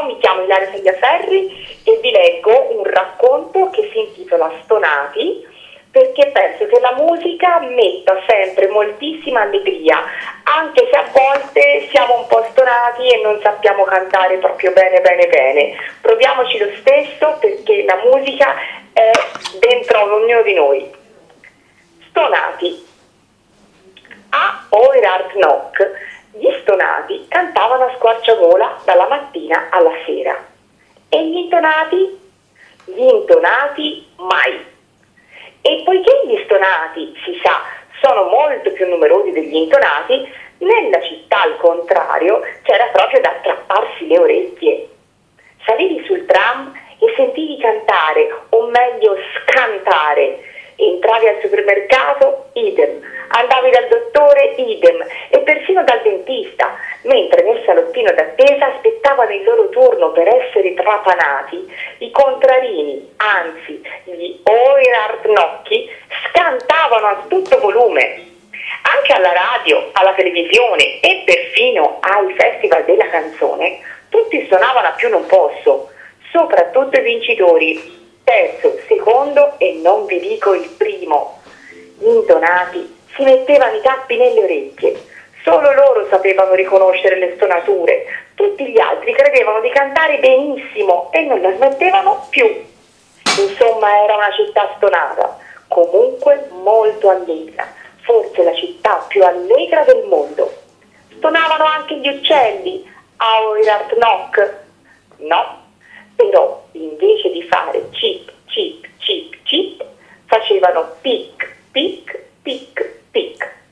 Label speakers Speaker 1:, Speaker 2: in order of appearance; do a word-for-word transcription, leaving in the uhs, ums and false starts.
Speaker 1: Ciao, mi chiamo Ilaria Tagliaferri e vi leggo un racconto che si intitola Stonati, perché penso che la musica metta sempre moltissima allegria, anche se a volte siamo un po' stonati e non sappiamo cantare proprio bene bene bene. Proviamoci lo stesso, perché la musica è dentro ognuno di noi. Stonati. A Oirard Knock, gli stonati cantavano a squarciagola dalla mattina alla sera. E gli intonati? Gli intonati mai. E poiché gli stonati, si sa, sono molto più numerosi degli intonati, nella città, al contrario, c'era proprio da strapparsi le orecchie. Salivi sul tram e sentivi cantare, o meglio scantare. Entravi al supermercato, idem. Andavi dal dottore, idem. E persino dal dentista, mentre nel salottino d'attesa aspettavano il loro turno per essere trapanati. I contrarini, anzi gli oirardnocchi, scantavano a tutto volume. Anche alla radio, alla televisione e perfino ai festival della canzone, tutti suonavano a più non posso, soprattutto i vincitori. Terzo, secondo e non vi dico il primo. Gli intonati si mettevano i tappi nelle orecchie. Solo loro sapevano riconoscere le stonature. Tutti gli altri credevano di cantare benissimo e non la smettevano più. Insomma, era una città stonata, comunque molto allegra. Forse la città più allegra del mondo. Stonavano anche gli uccelli a Oirard Knock? No, però invece di fare cip, cip, cip, cip, facevano pic, pic, pic, pic.